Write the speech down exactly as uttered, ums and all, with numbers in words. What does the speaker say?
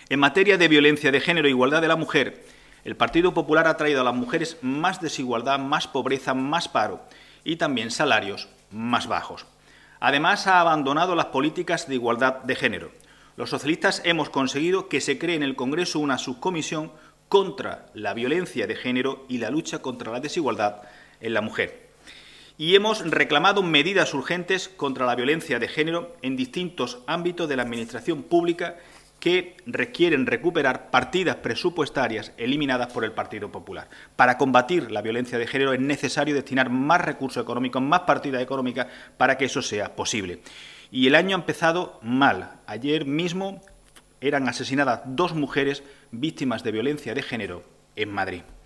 En materia de violencia de género e igualdad de la mujer, el Partido Popular ha traído a las mujeres más desigualdad, más pobreza, más paro y también salarios más bajos. Además, ha abandonado las políticas de igualdad de género. Los socialistas hemos conseguido que se cree en el Congreso una subcomisión contra la violencia de género y la lucha contra la desigualdad en la mujer. Y hemos reclamado medidas urgentes contra la violencia de género en distintos ámbitos de la Administración pública que requieren recuperar partidas presupuestarias eliminadas por el Partido Popular. Para combatir la violencia de género es necesario destinar más recursos económicos, más partidas económicas para que eso sea posible. Y el año ha empezado mal. Ayer mismo eran asesinadas dos mujeres víctimas de violencia de género en Madrid.